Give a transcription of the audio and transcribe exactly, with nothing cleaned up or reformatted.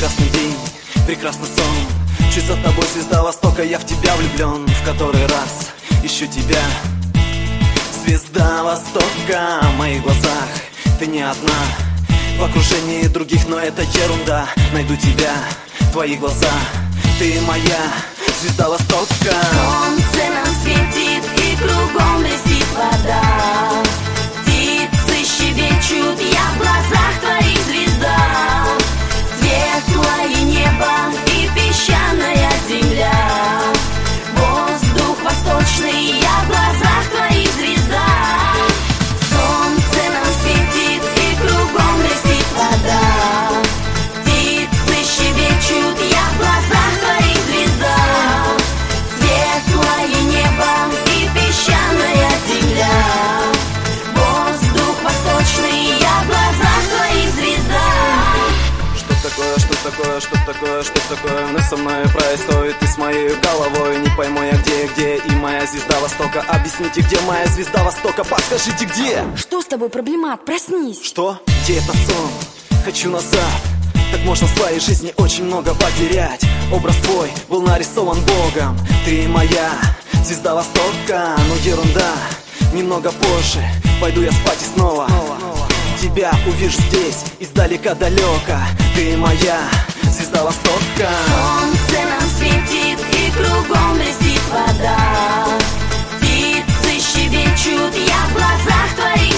Прекрасный день, прекрасный сон. Чуть за тобой звезда Востока, я в тебя влюблен. В который раз ищу тебя. Звезда Востока в моих глазах, ты не одна. В окружении других, но это ерунда. Найду тебя, твои глаза, ты моя звезда Востока. Солнце нам светит и кругом блестит вода. Птицы щебечут, я в глазах твоих звезда. Светлое небо и песчаная земля. Воздух восточный, я в глазах твоих звезда. Солнце нам светит и кругом блестит вода. Птицы щебечут, я в глазах твоих звезда. Светлое небо и песчаная земля. Воздух восточный, я в глазах твоих звезда. Что такое, что такое, что такое, что такое у нас со мной происходит и с моей головой? Не пойму я где, где и моя звезда Востока. Объясните, где моя звезда Востока, подскажите, где? Что с тобой, проблемат? Проснись. Что? Где это сон? Хочу назад. Так можно в своей жизни очень много потерять. Образ твой был нарисован Богом. Ты моя звезда Востока. Ну ерунда, немного позже пойду я спать и снова тебя увижу здесь, издалека далека. Ты моя звезда Востока. Солнце нам светит и кругом блестит вода. Птицы щебечут, я в глазах твоих